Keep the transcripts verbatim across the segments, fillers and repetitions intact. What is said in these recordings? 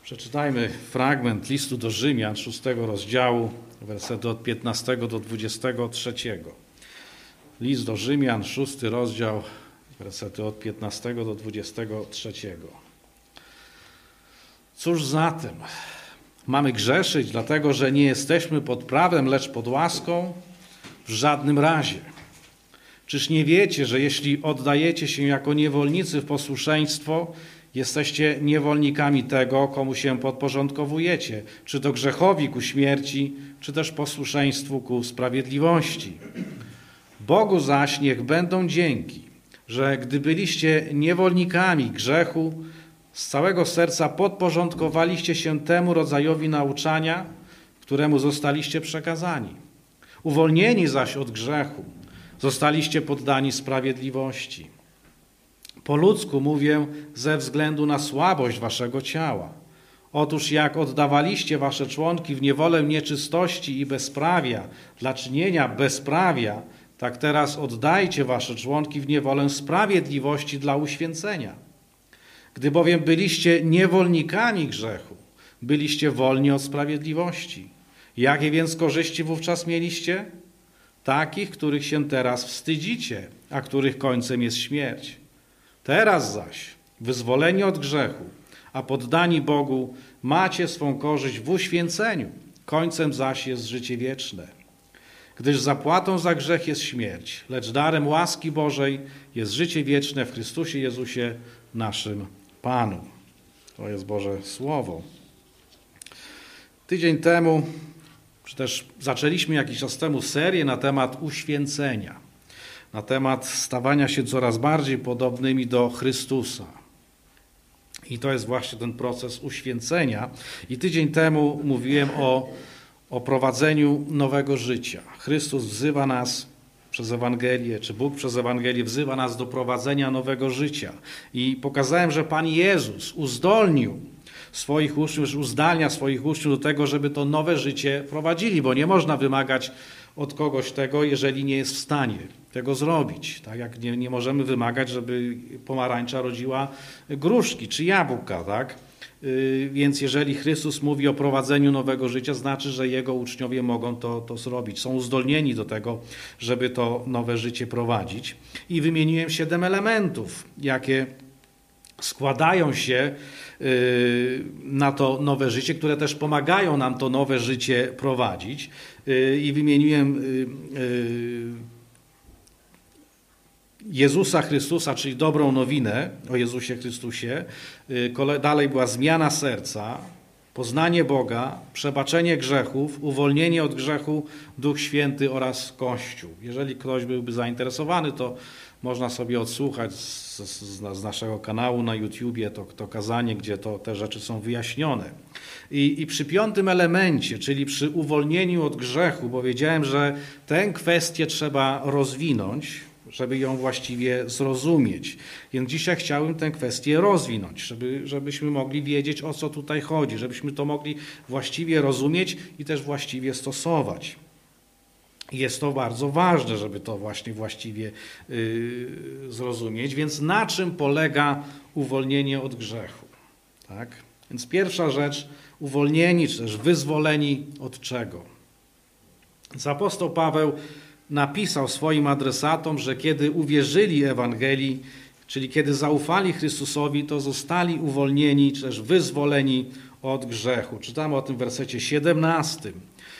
Przeczytajmy fragment listu do Rzymian, szóstego rozdziału, wersety od piętnastego do dwudziestego trzeciego. List do Rzymian, szósty rozdział, wersety od piętnastego do dwudziestego trzeciego. Cóż zatem? Mamy grzeszyć, dlatego że nie jesteśmy pod prawem, lecz pod łaską? W żadnym razie. Czyż nie wiecie, że jeśli oddajecie się jako niewolnicy w posłuszeństwo, jesteście niewolnikami tego, komu się podporządkowujecie, czy to grzechowi ku śmierci, czy też posłuszeństwu ku sprawiedliwości. Bogu zaś niech będą dzięki, że gdy byliście niewolnikami grzechu, z całego serca podporządkowaliście się temu rodzajowi nauczania, któremu zostaliście przekazani. Uwolnieni zaś od grzechu, zostaliście poddani sprawiedliwości. Po ludzku mówię ze względu na słabość waszego ciała. Otóż jak oddawaliście wasze członki w niewolę nieczystości i bezprawia dla czynienia bezprawia, tak teraz oddajcie wasze członki w niewolę sprawiedliwości dla uświęcenia. Gdy bowiem byliście niewolnikami grzechu, byliście wolni od sprawiedliwości. Jakie więc korzyści wówczas mieliście? Takich, których się teraz wstydzicie, a których końcem jest śmierć. Teraz zaś, wyzwoleni od grzechu, a poddani Bogu, macie swą korzyść w uświęceniu, końcem zaś jest życie wieczne. Gdyż zapłatą za grzech jest śmierć, lecz darem łaski Bożej jest życie wieczne w Chrystusie Jezusie, naszym Panu. To jest Boże Słowo. Tydzień temu, czy też zaczęliśmy jakiś czas temu serię na temat uświęcenia, na temat stawania się coraz bardziej podobnymi do Chrystusa. I to jest właśnie ten proces uświęcenia. I tydzień temu mówiłem o, o prowadzeniu nowego życia. Chrystus wzywa nas przez Ewangelię, czy Bóg przez Ewangelię wzywa nas do prowadzenia nowego życia. I pokazałem, że Pan Jezus uzdolnił swoich uczniów, uzdalnia swoich uczniów do tego, żeby to nowe życie prowadzili, bo nie można wymagać od kogoś tego, jeżeli nie jest w stanie tego zrobić. Tak jak nie, nie możemy wymagać, żeby pomarańcza rodziła gruszki czy jabłka, tak? Yy, więc jeżeli Chrystus mówi o prowadzeniu nowego życia, znaczy, że Jego uczniowie mogą to, to zrobić. Są uzdolnieni do tego, żeby to nowe życie prowadzić. I wymieniłem siedem elementów, jakie składają się na to nowe życie, które też pomagają nam to nowe życie prowadzić. I wymieniłem Jezusa Chrystusa, czyli dobrą nowinę o Jezusie Chrystusie. Dalej była zmiana serca, poznanie Boga, przebaczenie grzechów, uwolnienie od grzechu, Duch Święty oraz Kościół. Jeżeli ktoś byłby zainteresowany, to można sobie odsłuchać z, z, z naszego kanału na YouTubie to, to kazanie, gdzie to, te rzeczy są wyjaśnione. I, I przy piątym elemencie, czyli przy uwolnieniu od grzechu, bo wiedziałem, że tę kwestię trzeba rozwinąć, żeby ją właściwie zrozumieć. Więc dzisiaj chciałem tę kwestię rozwinąć, żeby, żebyśmy mogli wiedzieć, o co tutaj chodzi, żebyśmy to mogli właściwie rozumieć i też właściwie stosować. Jest to bardzo ważne, żeby to właśnie właściwie yy, zrozumieć. Więc na czym polega uwolnienie od grzechu? Tak? Więc pierwsza rzecz, uwolnieni, czy też wyzwoleni od czego? Więc apostoł Paweł napisał swoim adresatom, że kiedy uwierzyli Ewangelii, czyli kiedy zaufali Chrystusowi, to zostali uwolnieni, czy też wyzwoleni od grzechu. Czytamy o tym w wersecie siedemnastym.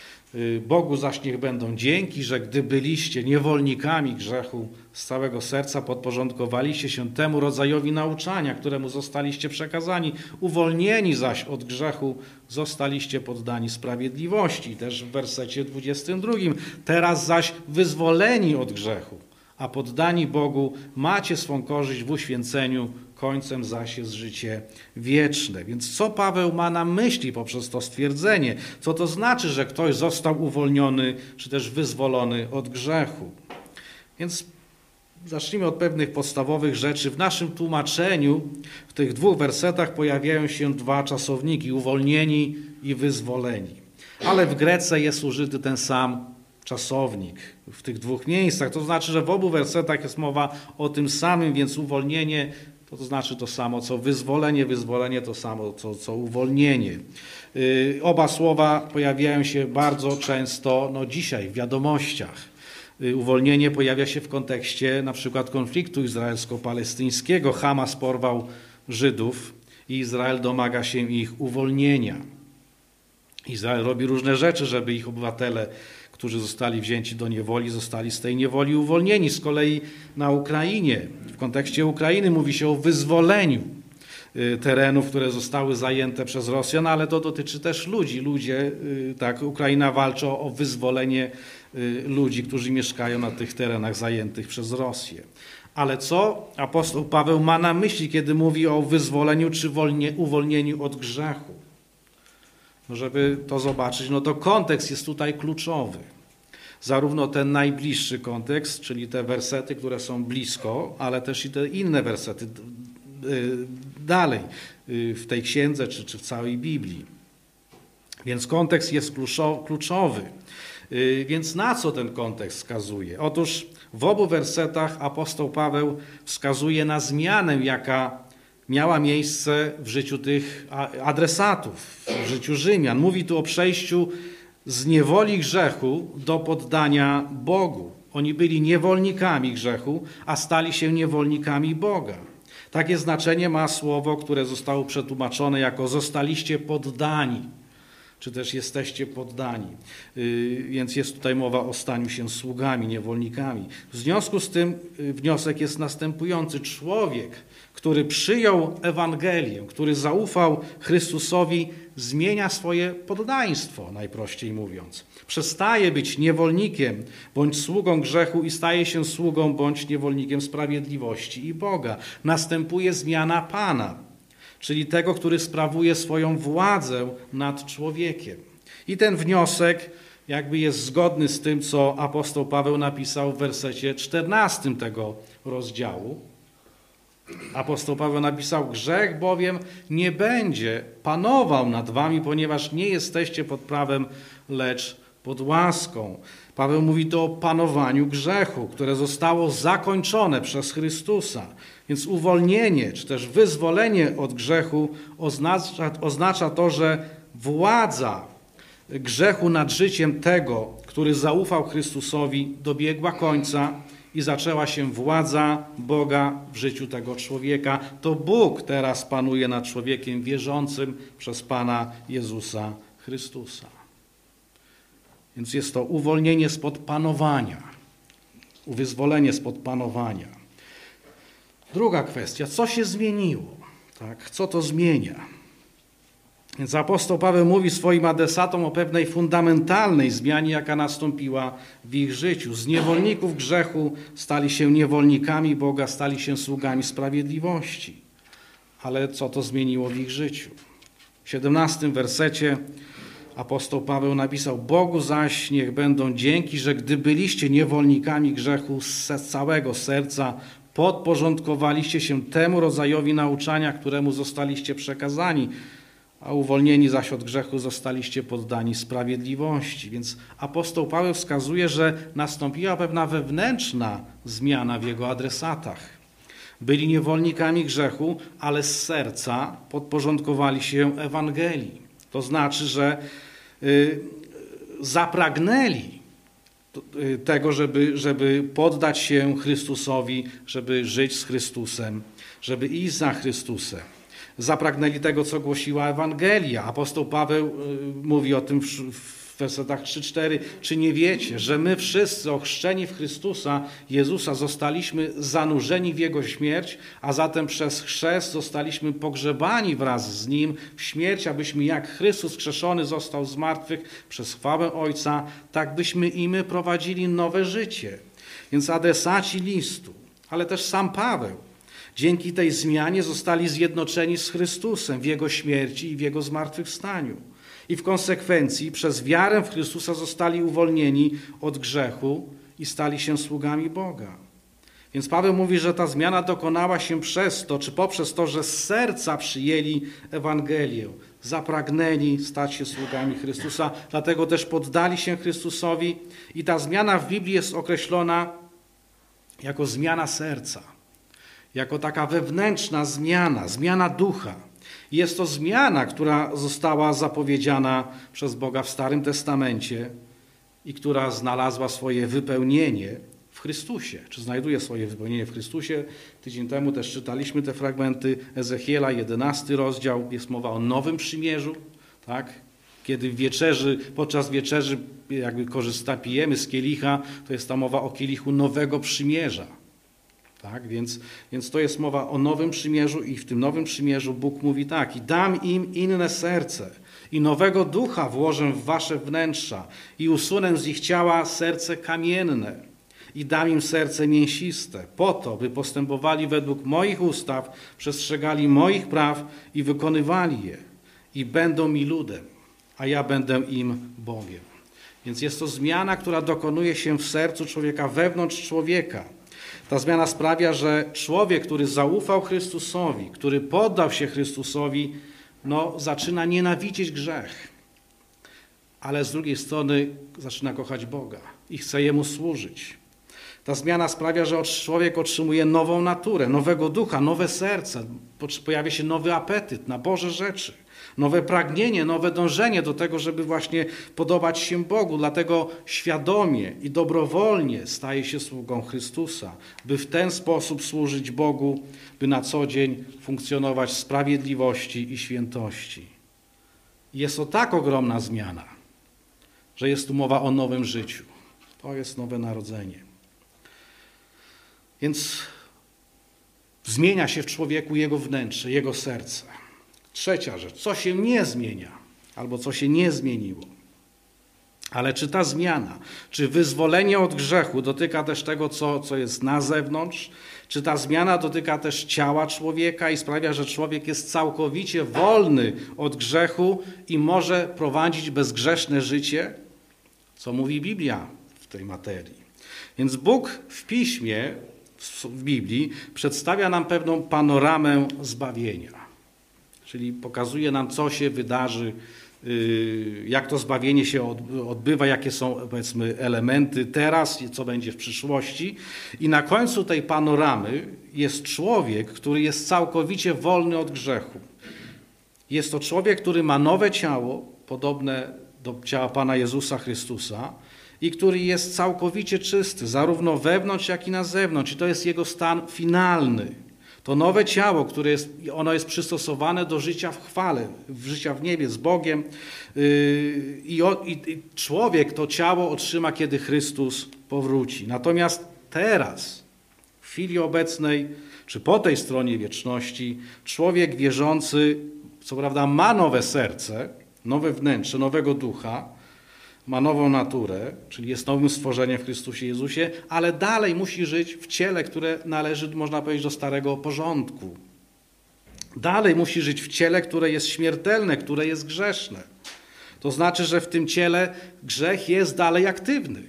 Bogu zaś niech będą dzięki, że gdy byliście niewolnikami grzechu, z całego serca podporządkowaliście się temu rodzajowi nauczania, któremu zostaliście przekazani. Uwolnieni zaś od grzechu, zostaliście poddani sprawiedliwości. Też w wersecie dwudziestym drugim. Teraz zaś wyzwoleni od grzechu, a poddani Bogu, macie swą korzyść w uświęceniu, końcem zaś jest życie wieczne. Więc co Paweł ma na myśli poprzez to stwierdzenie? Co to znaczy, że ktoś został uwolniony, czy też wyzwolony od grzechu? Więc zacznijmy od pewnych podstawowych rzeczy. W naszym tłumaczeniu w tych dwóch wersetach pojawiają się dwa czasowniki, uwolnieni i wyzwoleni. Ale w Grece jest użyty ten sam czasownik w tych dwóch miejscach. To znaczy, że w obu wersetach jest mowa o tym samym, więc uwolnienie to, to znaczy to samo co wyzwolenie, wyzwolenie to samo co, co uwolnienie. Yy, oba słowa pojawiają się bardzo często no, dzisiaj w wiadomościach. Yy, uwolnienie pojawia się w kontekście na przykład konfliktu izraelsko-palestyńskiego. Hamas porwał Żydów i Izrael domaga się ich uwolnienia. Izrael robi różne rzeczy, żeby ich obywatele, którzy zostali wzięci do niewoli, zostali z tej niewoli uwolnieni. Z kolei na Ukrainie, w kontekście Ukrainy mówi się o wyzwoleniu terenów, które zostały zajęte przez Rosjan, ale to dotyczy też ludzi. Ludzie, tak, Ukraina walczy o wyzwolenie ludzi, którzy mieszkają na tych terenach zajętych przez Rosję. Ale co apostoł Paweł ma na myśli, kiedy mówi o wyzwoleniu czy wolnie, uwolnieniu od grzechu? No żeby to zobaczyć, no to kontekst jest tutaj kluczowy. Zarówno ten najbliższy kontekst, czyli te wersety, które są blisko, ale też i te inne wersety dalej w tej księdze czy, czy w całej Biblii. Więc kontekst jest kluczowy. Więc na co ten kontekst wskazuje? Otóż w obu wersetach apostoł Paweł wskazuje na zmianę, jaka miała miejsce w życiu tych adresatów, w życiu Rzymian. Mówi tu o przejściu z niewoli grzechu do poddania Bogu. Oni byli niewolnikami grzechu, a stali się niewolnikami Boga. Takie znaczenie ma słowo, które zostało przetłumaczone jako zostaliście poddani, czy też jesteście poddani. Yy, więc jest tutaj mowa o staniu się sługami, niewolnikami. W związku z tym yy, wniosek jest następujący. Człowiek, który przyjął Ewangelię, który zaufał Chrystusowi, zmienia swoje poddaństwo, najprościej mówiąc. Przestaje być niewolnikiem bądź sługą grzechu i staje się sługą bądź niewolnikiem sprawiedliwości i Boga. Następuje zmiana Pana, czyli tego, który sprawuje swoją władzę nad człowiekiem. I ten wniosek jakby jest zgodny z tym, co apostoł Paweł napisał w wersecie czternastym tego rozdziału. Apostoł Paweł napisał: grzech bowiem nie będzie panował nad wami, ponieważ nie jesteście pod prawem, lecz pod łaską. Paweł mówi tu o panowaniu grzechu, które zostało zakończone przez Chrystusa. Więc uwolnienie, czy też wyzwolenie od grzechu oznacza, oznacza to, że władza grzechu nad życiem tego, który zaufał Chrystusowi, dobiegła końca i zaczęła się władza Boga w życiu tego człowieka. To Bóg teraz panuje nad człowiekiem wierzącym przez Pana Jezusa Chrystusa. Więc jest to uwolnienie spod panowania, wyzwolenie spod panowania. Druga kwestia, co się zmieniło? Tak, co to zmienia? Więc apostoł Paweł mówi swoim adresatom o pewnej fundamentalnej zmianie, jaka nastąpiła w ich życiu. Z niewolników grzechu stali się niewolnikami Boga, stali się sługami sprawiedliwości. Ale co to zmieniło w ich życiu? W siedemnastym wersecie apostoł Paweł napisał: Bogu zaś niech będą dzięki, że gdy byliście niewolnikami grzechu z całego serca, podporządkowaliście się temu rodzajowi nauczania, któremu zostaliście przekazani, a uwolnieni zaś od grzechu zostaliście poddani sprawiedliwości. Więc apostoł Paweł wskazuje, że nastąpiła pewna wewnętrzna zmiana w jego adresatach. Byli niewolnikami grzechu, ale z serca podporządkowali się Ewangelii. To znaczy, że y, zapragnęli tego, żeby, żeby poddać się Chrystusowi, żeby żyć z Chrystusem, żeby iść za Chrystusem. Zapragnęli tego, co głosiła Ewangelia. Apostoł Paweł mówi o tym w wersetach trzy cztery. Czy nie wiecie, że my wszyscy ochrzczeni w Chrystusa Jezusa zostaliśmy zanurzeni w Jego śmierć, a zatem przez chrzest zostaliśmy pogrzebani wraz z Nim w śmierć, abyśmy jak Chrystus wskrzeszony został z martwych przez chwałę Ojca, tak byśmy i my prowadzili nowe życie. Więc adresaci listu, ale też sam Paweł, dzięki tej zmianie zostali zjednoczeni z Chrystusem w Jego śmierci i w Jego zmartwychwstaniu. I w konsekwencji przez wiarę w Chrystusa zostali uwolnieni od grzechu i stali się sługami Boga. Więc Paweł mówi, że ta zmiana dokonała się przez to, czy poprzez to, że z serca przyjęli Ewangelię, zapragnęli stać się sługami Chrystusa, dlatego też poddali się Chrystusowi i ta zmiana w Biblii jest określona jako zmiana serca. jako taka wewnętrzna zmiana, zmiana ducha. Jest to zmiana, która została zapowiedziana przez Boga w Starym Testamencie i która znalazła swoje wypełnienie w Chrystusie. Czy znajduje swoje wypełnienie w Chrystusie? Tydzień temu też czytaliśmy te fragmenty Ezechiela, jedenasty rozdział. Jest mowa o nowym przymierzu, tak? Kiedy w wieczerzy, podczas wieczerzy jakby korzysta, pijemy z kielicha, to jest ta mowa o kielichu nowego przymierza. Tak? Więc, więc to jest mowa o nowym przymierzu i w tym nowym przymierzu Bóg mówi tak: i dam im inne serce i nowego ducha włożę w wasze wnętrza i usunę z ich ciała serce kamienne i dam im serce mięsiste, po to, by postępowali według moich ustaw, przestrzegali moich praw i wykonywali je i będą mi ludem, a ja będę im Bogiem. Więc jest to zmiana, która dokonuje się w sercu człowieka, wewnątrz człowieka. Ta zmiana sprawia, że człowiek, który zaufał Chrystusowi, który poddał się Chrystusowi, no, zaczyna nienawidzieć grzech. Ale z drugiej strony zaczyna kochać Boga i chce Jemu służyć. Ta zmiana sprawia, że człowiek otrzymuje nową naturę, nowego ducha, nowe serce. Pojawia się nowy apetyt na Boże rzeczy. Nowe pragnienie, nowe dążenie do tego, żeby właśnie podobać się Bogu. Dlatego świadomie i dobrowolnie staje się sługą Chrystusa, by w ten sposób służyć Bogu, by na co dzień funkcjonować w sprawiedliwości i świętości. Jest to tak ogromna zmiana, że jest tu mowa o nowym życiu. To jest nowe narodzenie. Więc zmienia się w człowieku jego wnętrze, jego serce. Trzecia rzecz, co się nie zmienia, albo co się nie zmieniło. Ale czy ta zmiana, czy wyzwolenie od grzechu dotyka też tego, co, co jest na zewnątrz? Czy ta zmiana dotyka też ciała człowieka i sprawia, że człowiek jest całkowicie wolny od grzechu i może prowadzić bezgrzeszne życie? Co mówi Biblia w tej materii? Więc Bóg w Piśmie, w Biblii, przedstawia nam pewną panoramę zbawienia. Czyli pokazuje nam, co się wydarzy, jak to zbawienie się odbywa, jakie są, powiedzmy, elementy teraz, co będzie w przyszłości. I na końcu tej panoramy jest człowiek, który jest całkowicie wolny od grzechu. Jest to człowiek, który ma nowe ciało, podobne do ciała Pana Jezusa Chrystusa, i który jest całkowicie czysty, zarówno wewnątrz, jak i na zewnątrz. I to jest jego stan finalny. To nowe ciało, które jest, ono jest przystosowane do życia w chwale, w życia w niebie z Bogiem. I, i człowiek to ciało otrzyma, kiedy Chrystus powróci. Natomiast teraz, w chwili obecnej, czy po tej stronie wieczności, człowiek wierzący, co prawda ma nowe serce, nowe wnętrze, nowego ducha, ma nową naturę, czyli jest nowym stworzeniem w Chrystusie Jezusie, ale dalej musi żyć w ciele, które należy, można powiedzieć, do starego porządku. Dalej musi żyć w ciele, które jest śmiertelne, które jest grzeszne. To znaczy, że w tym ciele grzech jest dalej aktywny.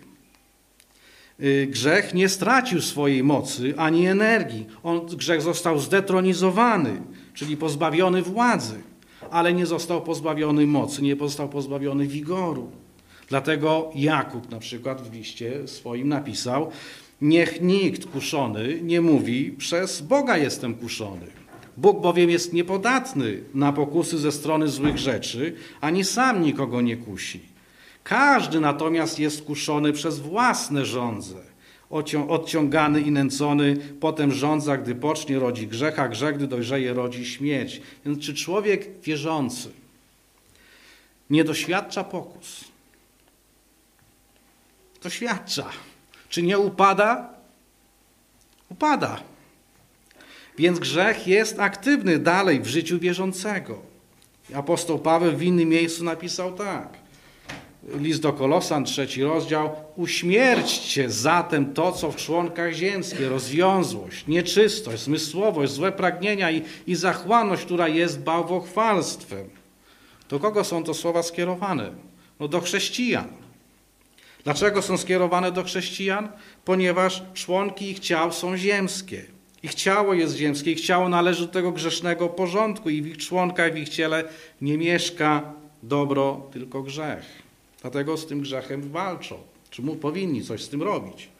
Grzech nie stracił swojej mocy ani energii. On, grzech został zdetronizowany, czyli pozbawiony władzy, ale nie został pozbawiony mocy, nie został pozbawiony wigoru. Dlatego Jakub na przykład w liście swoim napisał: niech nikt kuszony nie mówi, przez Boga jestem kuszony. Bóg bowiem jest niepodatny na pokusy ze strony złych rzeczy, ani sam nikogo nie kusi. Każdy natomiast jest kuszony przez własne żądze, odciągany i nęcony, potem żądza, gdy pocznie, rodzi grzech, a grzech, gdy dojrzeje, rodzi śmierć. Więc czy człowiek wierzący nie doświadcza pokus? Doświadcza. Czy nie upada? Upada. Więc grzech jest aktywny dalej w życiu wierzącego. Apostoł Paweł w innym miejscu napisał tak. List do Kolosan, trzeci rozdział. Uśmierćcie zatem to, co w członkach ziemskie, rozwiązłość, nieczystość, zmysłowość, złe pragnienia i, i zachłanność, która jest bałwochwalstwem. Do kogo są to słowa skierowane? No do chrześcijan. Dlaczego są skierowane do chrześcijan? Ponieważ członki ich ciał są ziemskie. Ich ciało jest ziemskie, ich ciało należy do tego grzesznego porządku i w ich członkach, w ich ciele nie mieszka dobro, tylko grzech. Dlatego z tym grzechem walczą. Czy mu powinni coś z tym robić?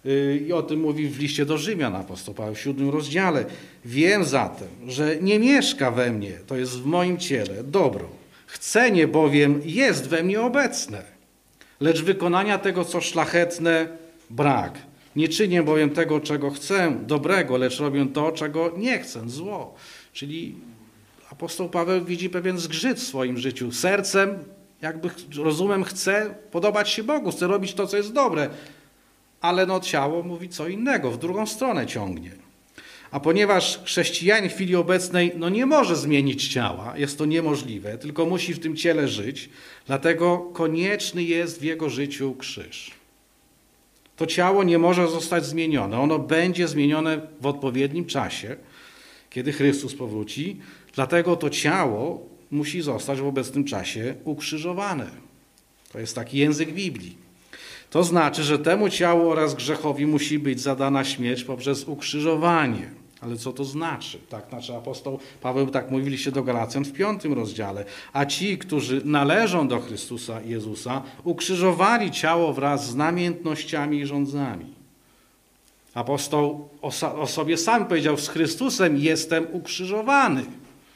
I o tym mówi w liście do Rzymian apostoł Paweł w siódmym rozdziale. Wiem zatem, że nie mieszka we mnie, to jest w moim ciele, dobro. Chcenie bowiem jest we mnie obecne, lecz wykonania tego, co szlachetne, brak. Nie czynię bowiem tego, czego chcę, dobrego, lecz robię to, czego nie chcę, zło. Czyli apostoł Paweł widzi pewien zgrzyt w swoim życiu. Sercem, jakby rozumem, chce podobać się Bogu, chce robić to, co jest dobre, ale no ciało mówi co innego, w drugą stronę ciągnie. A ponieważ chrześcijanin w chwili obecnej no nie może zmienić ciała, jest to niemożliwe, tylko musi w tym ciele żyć, dlatego konieczny jest w jego życiu krzyż. To ciało nie może zostać zmienione, ono będzie zmienione w odpowiednim czasie, kiedy Chrystus powróci, dlatego to ciało musi zostać w obecnym czasie ukrzyżowane. To jest taki język Biblii. To znaczy, że temu ciału oraz grzechowi musi być zadana śmierć poprzez ukrzyżowanie. Ale co to znaczy? Tak, znaczy apostoł Paweł tak mówiliście do Galacjan w piątym rozdziale. A ci, którzy należą do Chrystusa Jezusa, ukrzyżowali ciało wraz z namiętnościami i rządzami. Apostoł o, o sobie sam powiedział, z Chrystusem jestem ukrzyżowany.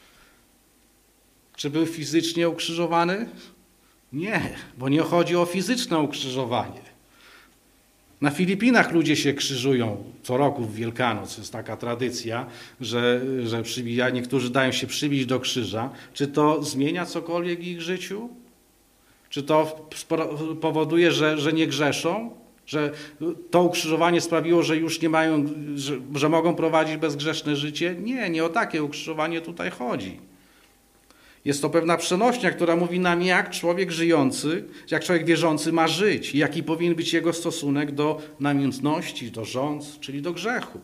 Czy był fizycznie ukrzyżowany? Nie, bo nie chodzi o fizyczne ukrzyżowanie. Na Filipinach ludzie się krzyżują co roku w Wielkanoc. Jest taka tradycja, że, że przybija, niektórzy dają się przybić do krzyża. Czy to zmienia cokolwiek w ich życiu? Czy to powoduje, że, że nie grzeszą? Że to ukrzyżowanie sprawiło, że już nie mają, że, że mogą prowadzić bezgrzeszne życie? Nie, nie o takie ukrzyżowanie tutaj chodzi. Jest to pewna przenośnia, która mówi nam, jak człowiek żyjący, jak człowiek wierzący ma żyć i jaki powinien być jego stosunek do namiętności, do rządz, czyli do grzechu.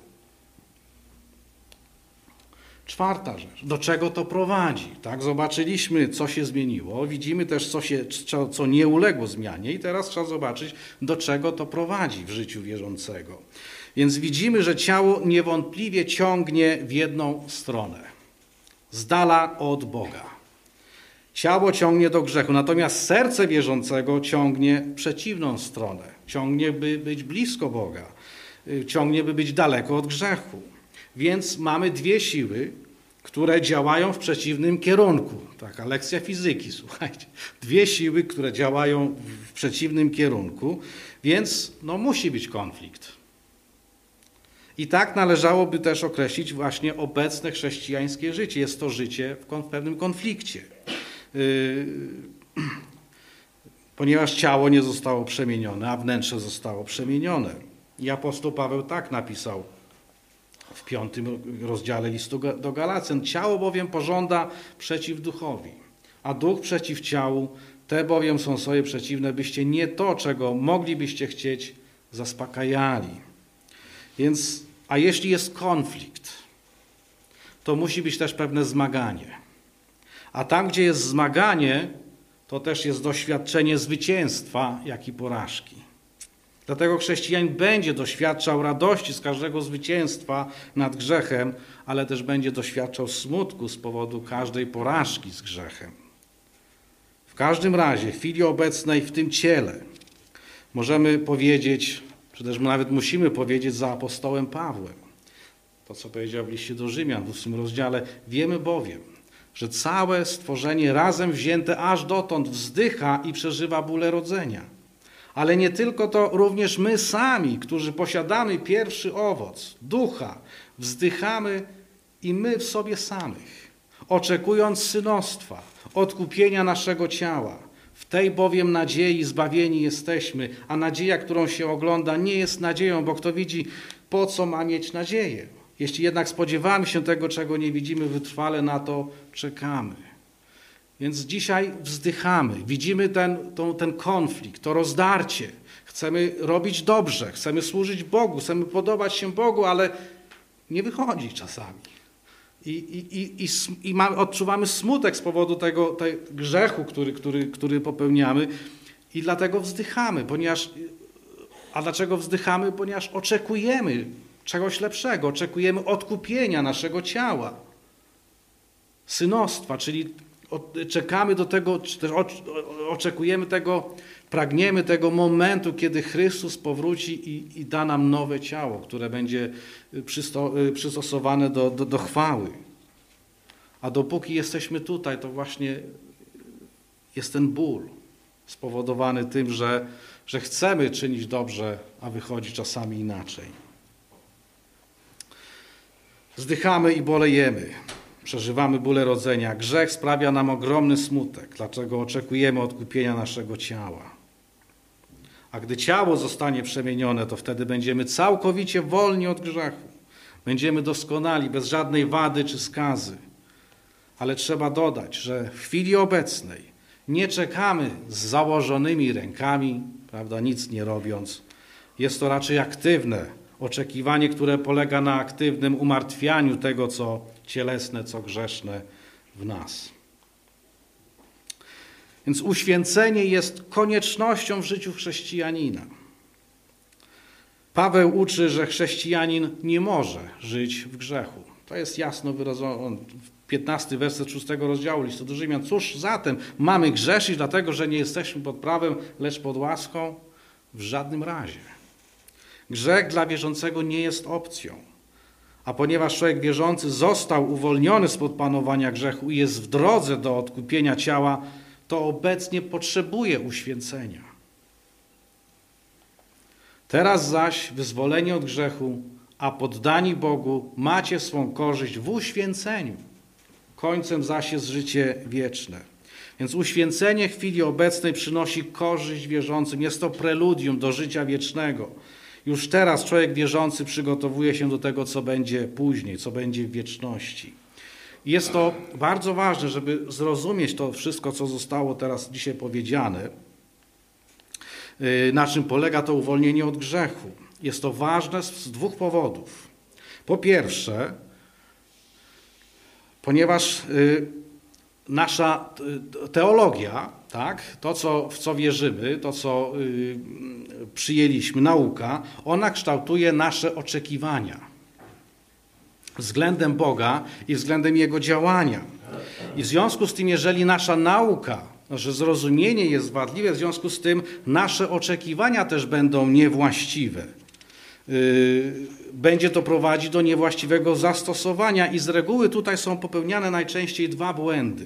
Czwarta rzecz. Do czego to prowadzi? Tak, zobaczyliśmy, co się zmieniło. Widzimy też, co, się, co, co nie uległo zmianie i teraz trzeba zobaczyć, do czego to prowadzi w życiu wierzącego. Więc widzimy, że ciało niewątpliwie ciągnie w jedną stronę. Z dala od Boga. Ciało ciągnie do grzechu, natomiast serce wierzącego ciągnie w przeciwną stronę. Ciągnie, by być blisko Boga. Ciągnie, by być daleko od grzechu. Więc mamy dwie siły, które działają w przeciwnym kierunku. Taka lekcja fizyki, słuchajcie. Dwie siły, które działają w przeciwnym kierunku, więc no, musi być konflikt. I tak należałoby też określić właśnie obecne chrześcijańskie życie. Jest to życie w pewnym konflikcie. Ponieważ ciało nie zostało przemienione, a wnętrze zostało przemienione. I apostoł Paweł tak napisał w piątym rozdziale listu do Galacjan. Ciało bowiem pożąda przeciw duchowi, a duch przeciw ciału, te bowiem są sobie przeciwne, byście nie to, czego moglibyście chcieć, zaspokajali. Więc, a jeśli jest konflikt, to musi być też pewne zmaganie. A tam, gdzie jest zmaganie, to też jest doświadczenie zwycięstwa, jak i porażki. Dlatego chrześcijanin będzie doświadczał radości z każdego zwycięstwa nad grzechem, ale też będzie doświadczał smutku z powodu każdej porażki z grzechem. W każdym razie, w chwili obecnej w tym ciele możemy powiedzieć, czy też nawet musimy powiedzieć za apostołem Pawłem, to co powiedział w liście do Rzymian w ósmym rozdziale, wiemy bowiem, że całe stworzenie razem wzięte aż dotąd wzdycha i przeżywa bóle rodzenia. Ale nie tylko to, również my sami, którzy posiadamy pierwszy owoc, ducha, wzdychamy i my w sobie samych, oczekując synostwa, odkupienia naszego ciała. W tej bowiem nadziei zbawieni jesteśmy, a nadzieja, którą się ogląda, nie jest nadzieją, bo kto widzi, po co ma mieć nadzieję? Jeśli jednak spodziewamy się tego, czego nie widzimy, wytrwale na to czekamy. Więc dzisiaj wzdychamy, widzimy ten, to, ten konflikt, to rozdarcie. Chcemy robić dobrze, chcemy służyć Bogu, chcemy podobać się Bogu, ale nie wychodzi czasami. I, i, i, i, i ma, odczuwamy smutek z powodu tego, tego grzechu, który, który, który popełniamy i dlatego wzdychamy, ponieważ, a dlaczego wzdychamy? Ponieważ oczekujemy czegoś lepszego, oczekujemy odkupienia naszego ciała, synostwa, czyli czekamy do tego, czy też oczekujemy tego, pragniemy tego momentu, kiedy Chrystus powróci i, i da nam nowe ciało, które będzie przysto, przystosowane do, do, do chwały. A dopóki jesteśmy tutaj, to właśnie jest ten ból spowodowany tym, że, że chcemy czynić dobrze, a wychodzi czasami inaczej. Zdychamy i bolejemy. Przeżywamy bóle rodzenia. Grzech sprawia nam ogromny smutek, dlaczego oczekujemy odkupienia naszego ciała. A gdy ciało zostanie przemienione, to wtedy będziemy całkowicie wolni od grzechu. Będziemy doskonali, bez żadnej wady czy skazy. Ale trzeba dodać, że w chwili obecnej nie czekamy z założonymi rękami, prawda, nic nie robiąc. Jest to raczej aktywne oczekiwanie, które polega na aktywnym umartwianiu tego, co cielesne, co grzeszne w nas. Więc uświęcenie jest koniecznością w życiu chrześcijanina. Paweł uczy, że chrześcijanin nie może żyć w grzechu. To jest jasno wyrażone. piętnasty werset szóstego rozdziału listu do Rzymian. Cóż zatem, mamy grzeszyć dlatego, że nie jesteśmy pod prawem, lecz pod łaską? W żadnym razie. Grzech dla wierzącego nie jest opcją. A ponieważ człowiek wierzący został uwolniony spod panowania grzechu i jest w drodze do odkupienia ciała, to obecnie potrzebuje uświęcenia. Teraz zaś wyzwolenie od grzechu, a poddani Bogu macie swą korzyść w uświęceniu. Końcem zaś jest życie wieczne. Więc uświęcenie w chwili obecnej przynosi korzyść wierzącym. Jest to preludium do życia wiecznego. Już teraz człowiek wierzący przygotowuje się do tego, co będzie później, co będzie w wieczności. Jest to bardzo ważne, żeby zrozumieć to wszystko, co zostało teraz dzisiaj powiedziane, na czym polega to uwolnienie od grzechu. Jest to ważne z dwóch powodów. Po pierwsze, ponieważ nasza teologia, tak, to co, w co wierzymy, to co przyjęliśmy, nauka, ona kształtuje nasze oczekiwania względem Boga i względem Jego działania. I w związku z tym, jeżeli nasza nauka, że zrozumienie jest wadliwe, w związku z tym nasze oczekiwania też będą niewłaściwe. Będzie to prowadzić do niewłaściwego zastosowania i z reguły tutaj są popełniane najczęściej dwa błędy.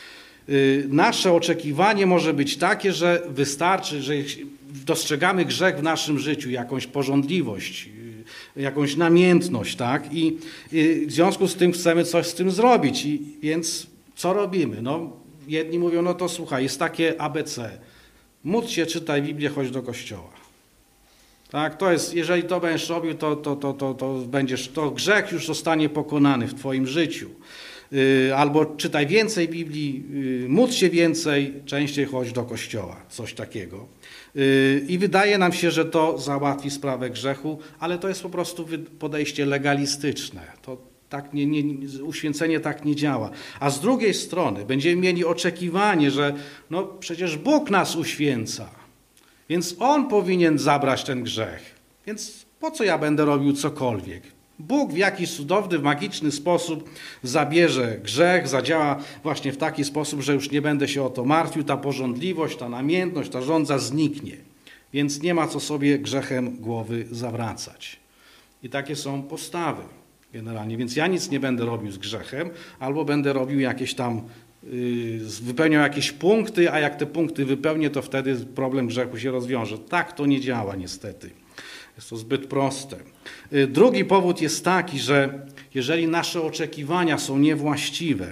Nasze oczekiwanie może być takie, że wystarczy, że dostrzegamy grzech w naszym życiu, jakąś pożądliwość, jakąś namiętność, tak? I, i w związku z tym chcemy coś z tym zrobić. I więc co robimy? No, jedni mówią, no to słuchaj, jest takie A B C. Módl się, czytaj Biblię, chodź do kościoła. Tak, to jest, jeżeli to będziesz robił, to, to, to, to, to, będziesz, to grzech już zostanie pokonany w twoim życiu. Yy, albo czytaj więcej Biblii, yy, módl się więcej, częściej chodź do kościoła. Coś takiego. Yy, I wydaje nam się, że to załatwi sprawę grzechu, ale to jest po prostu podejście legalistyczne. To tak nie, nie, uświęcenie tak nie działa. A z drugiej strony będziemy mieli oczekiwanie, że no przecież Bóg nas uświęca. Więc On powinien zabrać ten grzech. Więc po co ja będę robił cokolwiek? Bóg w jakiś cudowny, magiczny sposób zabierze grzech, zadziała właśnie w taki sposób, że już nie będę się o to martwił, ta pożądliwość, ta namiętność, ta żądza zniknie. Więc nie ma co sobie grzechem głowy zawracać. I takie są postawy generalnie. Więc ja nic nie będę robił z grzechem, albo będę robił jakieś tam wypełniał jakieś punkty, a jak te punkty wypełnię, to wtedy problem grzechu się rozwiąże. Tak to nie działa niestety. Jest to zbyt proste. Drugi powód jest taki, że jeżeli nasze oczekiwania są niewłaściwe,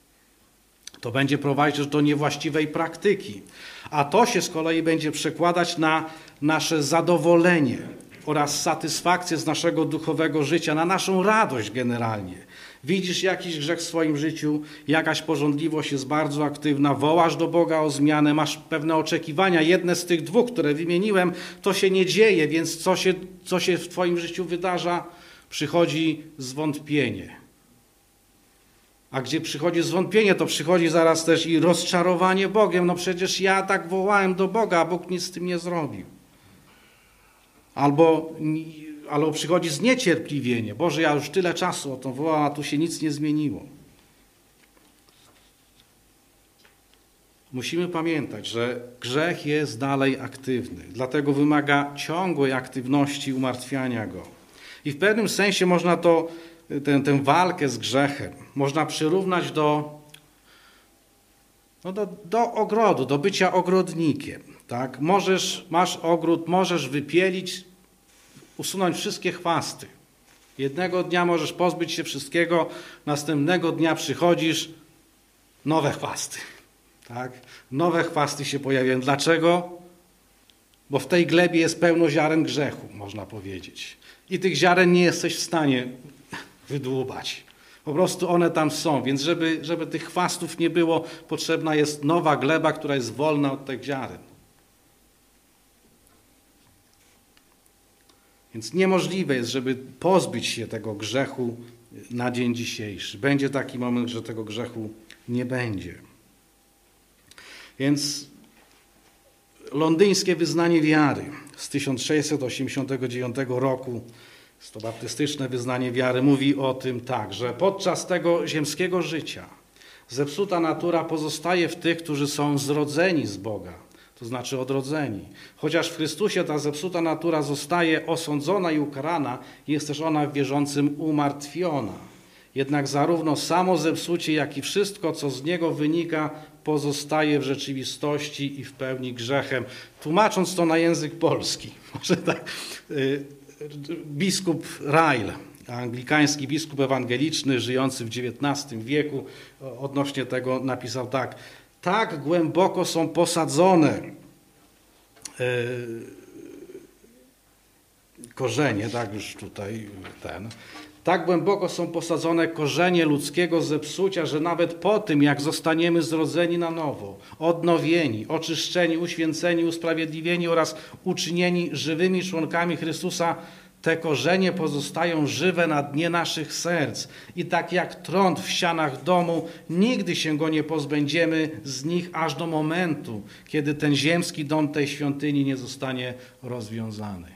to będzie prowadzić do niewłaściwej praktyki, a to się z kolei będzie przekładać na nasze zadowolenie oraz satysfakcję z naszego duchowego życia, na naszą radość generalnie. Widzisz jakiś grzech w swoim życiu, jakaś pożądliwość jest bardzo aktywna, wołasz do Boga o zmianę, masz pewne oczekiwania, jedne z tych dwóch, które wymieniłem, to się nie dzieje, więc co się, co się w twoim życiu wydarza? Przychodzi zwątpienie. A gdzie przychodzi zwątpienie, to przychodzi zaraz też i rozczarowanie Bogiem. No przecież ja tak wołałem do Boga, a Bóg nic z tym nie zrobił. Albo... Albo przychodzi zniecierpliwienie. Boże, ja już tyle czasu o to wołam, a tu się nic nie zmieniło. musimy pamiętać, że grzech jest dalej aktywny, dlatego wymaga ciągłej aktywności umartwiania go. I w pewnym sensie można to, tę, tę walkę z grzechem można przyrównać do, no do, do ogrodu, do bycia ogrodnikiem. Tak? Możesz, masz ogród, możesz wypielić, usunąć wszystkie chwasty. Jednego dnia możesz pozbyć się wszystkiego, następnego dnia przychodzisz, nowe chwasty. Tak? Nowe chwasty się pojawiają. Dlaczego? Bo w tej glebie jest pełno ziaren grzechu, można powiedzieć. I tych ziaren nie jesteś w stanie wydłubać. Po prostu one tam są, więc żeby, żeby tych chwastów nie było, potrzebna jest nowa gleba, która jest wolna od tych ziaren. Więc niemożliwe jest, żeby pozbyć się tego grzechu na dzień dzisiejszy. Będzie taki moment, że tego grzechu nie będzie. Więc londyńskie wyznanie wiary z tysiąc sześćset osiemdziesiątego dziewiątego roku, jest to baptystyczne wyznanie wiary, mówi o tym tak, że podczas tego ziemskiego życia zepsuta natura pozostaje w tych, którzy są zrodzeni z Boga, to znaczy odrodzeni. Chociaż w Chrystusie ta zepsuta natura zostaje osądzona i ukarana, jest też ona w wierzącym umartwiona. Jednak zarówno samo zepsucie, jak i wszystko, co z niego wynika, pozostaje w rzeczywistości i w pełni grzechem. Tłumacząc to na język polski, może tak, biskup Ryle, anglikański biskup ewangeliczny, żyjący w dziewiętnastym wieku, odnośnie tego napisał tak: tak głęboko są posadzone korzenie, tak już tutaj ten, tak głęboko są posadzone korzenie ludzkiego zepsucia, że nawet po tym, jak zostaniemy zrodzeni na nowo, odnowieni, oczyszczeni, uświęceni, usprawiedliwieni oraz uczynieni żywymi członkami Chrystusa, te korzenie pozostają żywe na dnie naszych serc i tak jak trąd w ścianach domu, nigdy się go nie pozbędziemy z nich aż do momentu, kiedy ten ziemski dom tej świątyni nie zostanie rozwiązany.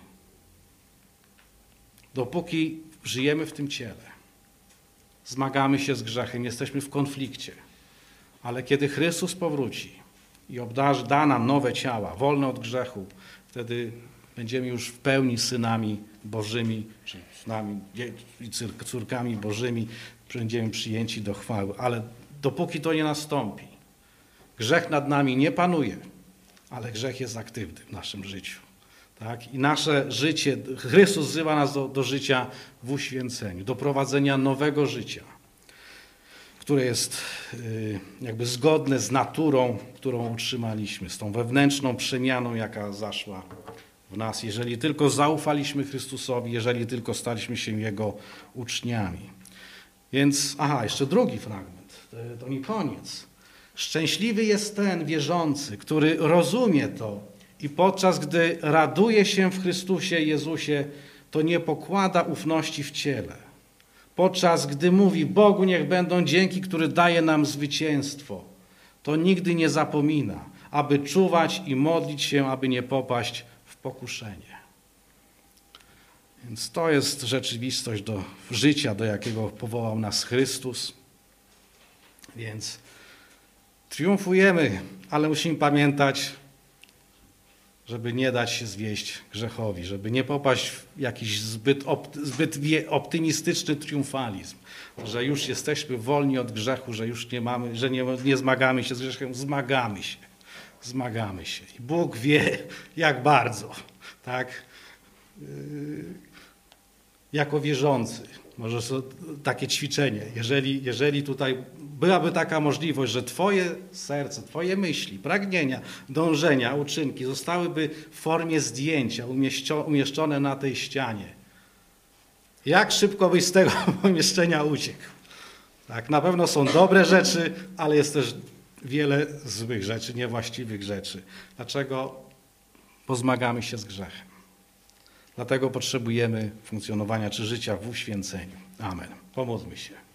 Dopóki żyjemy w tym ciele, zmagamy się z grzechem, jesteśmy w konflikcie, ale kiedy Chrystus powróci i obdarzy, da nam nowe ciała, wolne od grzechu, wtedy będziemy już w pełni synami Bożymi, czy synami i córkami Bożymi, będziemy przyjęci do chwały. Ale dopóki to nie nastąpi, grzech nad nami nie panuje, ale grzech jest aktywny w naszym życiu. Tak? I nasze życie, Chrystus wzywa nas do, do życia w uświęceniu, do prowadzenia nowego życia, które jest y, jakby zgodne z naturą, którą otrzymaliśmy, z tą wewnętrzną przemianą, jaka zaszła w nas, jeżeli tylko zaufaliśmy Chrystusowi, jeżeli tylko staliśmy się Jego uczniami. Więc, aha, jeszcze drugi fragment, to, to nie koniec. Szczęśliwy jest ten wierzący, który rozumie to i podczas gdy raduje się w Chrystusie Jezusie, to nie pokłada ufności w ciele. Podczas gdy mówi: Bogu niech będą dzięki, który daje nam zwycięstwo, to nigdy nie zapomina, aby czuwać i modlić się, aby nie popaść w pokuszenie. Więc to jest rzeczywistość do życia, do jakiego powołał nas Chrystus. Więc triumfujemy, ale musimy pamiętać, żeby nie dać się zwieść grzechowi, żeby nie popaść w jakiś zbyt, opt, zbyt optymistyczny triumfalizm, że już jesteśmy wolni od grzechu, że już nie mamy, że nie, nie zmagamy się z grzechem, zmagamy się. Zmagamy się. I Bóg wie, jak bardzo, tak? Yy, jako wierzący, może takie ćwiczenie, jeżeli, jeżeli tutaj byłaby taka możliwość, że Twoje serce, Twoje myśli, pragnienia, dążenia, uczynki zostałyby w formie zdjęcia umieszczone na tej ścianie. Jak szybko byś z tego pomieszczenia uciekł? Tak, na pewno są dobre rzeczy, ale jest też wiele złych rzeczy, niewłaściwych rzeczy. Dlaczego? Bo zmagamy się z grzechem. Dlatego potrzebujemy funkcjonowania czy życia w uświęceniu. Amen. Pomódlmy się.